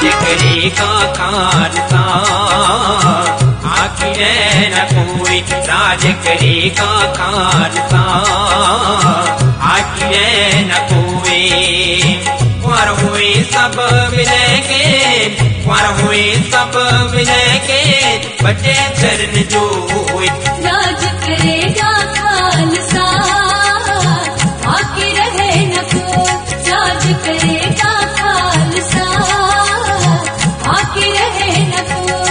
करेगा खालसा, आखिर न कोई राज करेगा खालसा, आखिर न कोई। पर हुए सब मिलेंगे, पर हुए सब मिलेंगे, बटे चरण जो हुए राज करेगा खालसा, आखिर रहे न कोई राज करेगा खालसा, आखिर रहे न कोई।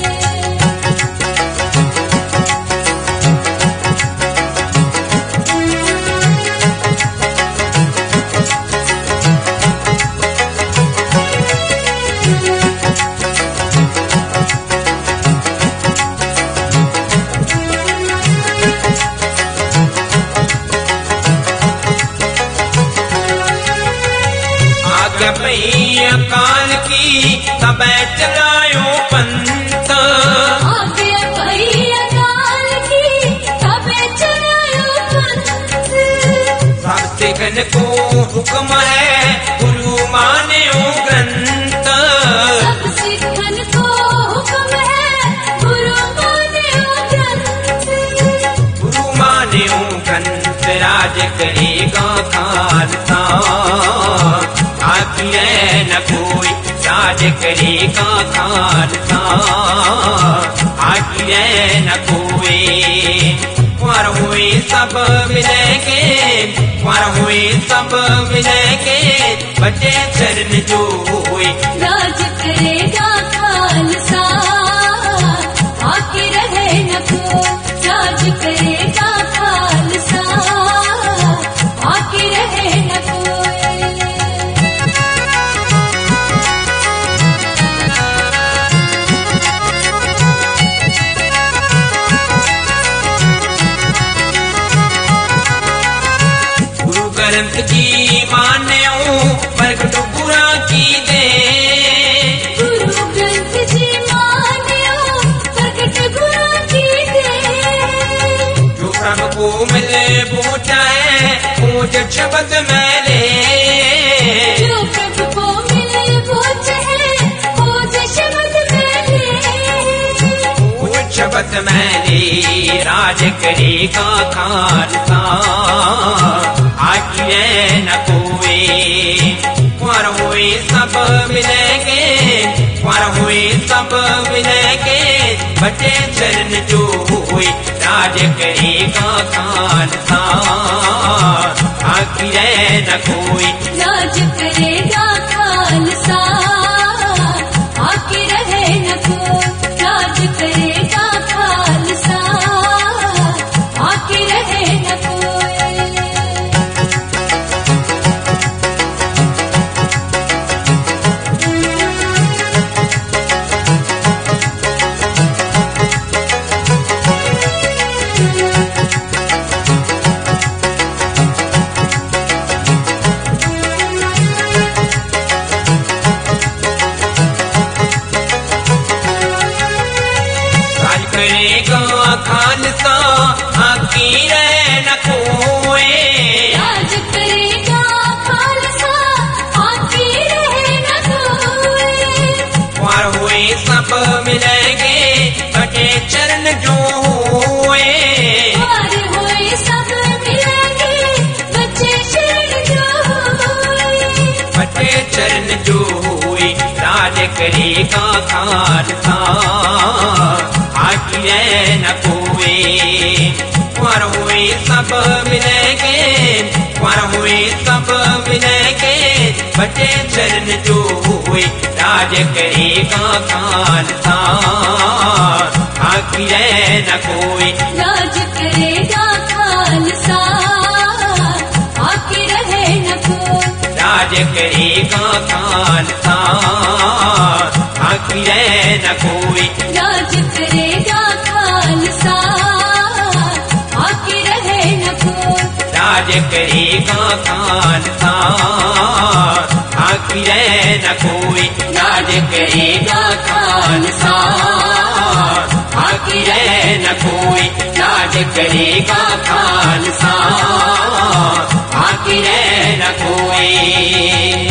अकाल की तब चलायो पंथ, आगे भई अकाल की तब चलायो पंथ। सब सिखन को हुक्म है गुरु मान्यो ग्रंथ, सब सिखन को हुक्म है गुरु मान्यो ग्रंथ, गुरु मान्यो ग्रंथ। राज करेगा खालसा, आखिर न कोई राज करेगा खालसा, आखिर न कोई। पर हुए सब मिलेंगे, पर हुए सब मिलेंगे, बटे चरण जो हुए राज करेगा खालसा, आखिर रहे न कोई राज करेगा खालसा, आखिर रहे न कोई। ग्रंथ की मान्यो प्रगट बुरा की दे, गुरु ग्रंथ जी मान्यो प्रगट बुरा की दे। जो प्रभु को मिले वो चाहे पूज शब्द मैले, जो प्रभु को मिले वो चाहे पूज शब्द मैले, पूज शब्द मैले। राज करेगा खालसा, आखिर न कोई। पर हुए सब मिलेंगे, पर हुए सब मिलेंगे, बटे चरण जो हुए राज करेगा खालसा, आखिर न कोई राज करेगा खालसा, आखिर रहे न कोई राज करेगा खालसा, आखिर रहे न कोई। खालसा, आखिर न कोई राज करेगा खालसा, आखिर रहे न कोई। पर हुए सब मिलेंगे, बटे चरण जो हुए, पर हुए सब मिलेंगे, बचे शरण जो हुए, बटे चरण जो हुए राज करेगा खालसा, आखिर न कोई। पर हुए सब मिलेंगे, पर हुए सब मिलेंगे, बटे चरण जो हुए राज करेगा खालसा, आखिर न कोई राज करेगा खालसा, आखिर रहे न कोई राज करेगा खालसा, आखिर न कोई राज करेगा खालसा, आखिर रहे न कोई राज करेगा खालसा, आखिर न कोई राज करेगा खालसा, आखिर न कोई राज करेगा खालसा, आखिर न कोई।